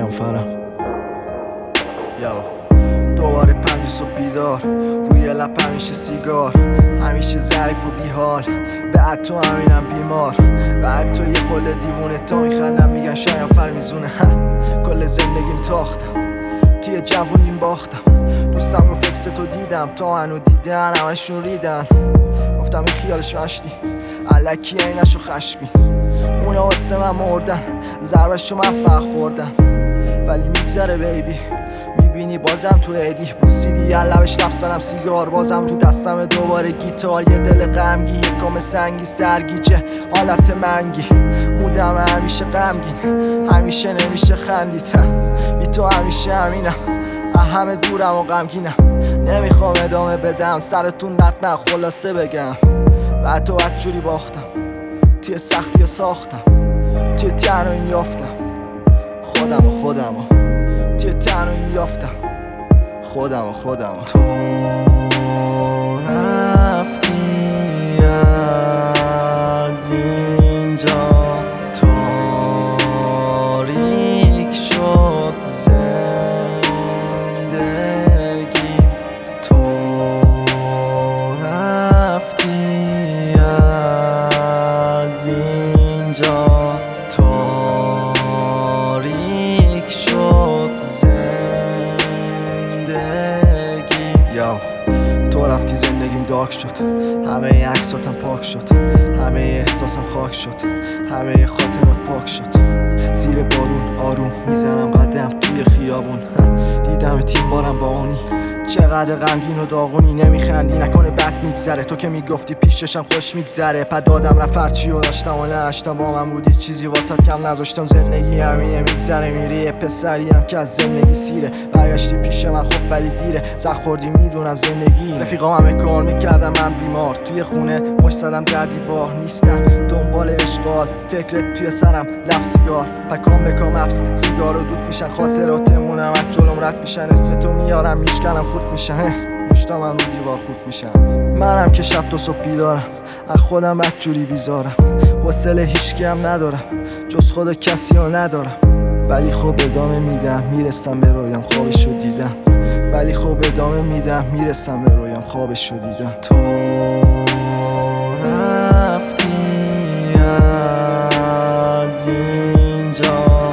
شیانفرم. دوباره 5 صبح بیدار، روی لب همیشه سیگار، همیشه ضعیف و بیحال، بعد تو همینم بیمار، بعد تو یه خله دیوونه تا میخندم میگن شیانفر میزونه. کل زندگیم تاختم، توی جوونیم باختم، دوستم رو فکس تو دیدم تا هنو دیدن همشون ریدن. گفتم این خیالش مشتی علکی اینشو خشبین، اونا واسه من مردن، ضربشو من فقط خوردم، ولی میگذره بیبی. میبینی بازم تو ایدی بوسیدی یه لبش لبسنم سیگار، بازم تو دستم دوباره گیتار، یه دل غمگی یه کام سنگی سرگیجه حالت منگی، مودم همیشه غمگین، همیشه نمیشه خندید، بی تو همیشه همینم، همه دورم و غمگینم، نمیخوام ادامه بدم سرتون درد نه خلاصه بگم. بعد تو بدجوری باختم، توی سختی ساختم، توی تنهایی یافتم خودم توی تنهایی یافتم خودم تو رفتی از اینجا، تاریک شد زندگی، تو رفتی از اینجا، تاریک شد زندگی. تو رفتی زندگیم دارک شد، همه عکساتم پاک شد، همه احساسم خاک شد، همه خاطرات پاک شد، زیر بارون آروم میزنم قدم توی خیابون، دیدم تیم بارم با اونی، چقدر غمگین و داغونی، نمیخندی نکنه بد میگذره، تو که میگفتی پیششم خوش میگذره، پد دادم رفت هرچی و داشتم و نشتم با من بودی چیزی واسه کم نذاشتم، زندگی همینه میگذره میره، یه پسری هم که از زندگی سیره، برگشتی پیش من خب ولی دیره، زخ خوردی میدونم زندگی، رفیقام همه کار میکردم من بیمار، توی خونه مش زدم در دیوار، نیستم دنبال اشغال، فکرت توی سرم لب سیگار، پکام بکام اپس سیگار و دود میشن، خاطراتمونم از جلوم رد میشن، اسم تو میارم میشکنم خورد میشن، مشتام هم رو دیوار خورد میشم. منم که شب تا صبح بیدارم، از خودم بدجوری بیزارم، حوصله هیچکی هم ندارم جز خود کسی ها ندارم، ولی خب ادامه میدم میرسم به رویام خوابشو دیدم، ولی خب ادامه میدم میرسم به رویام خوابشو دیدم. تو رفتی از اینجا،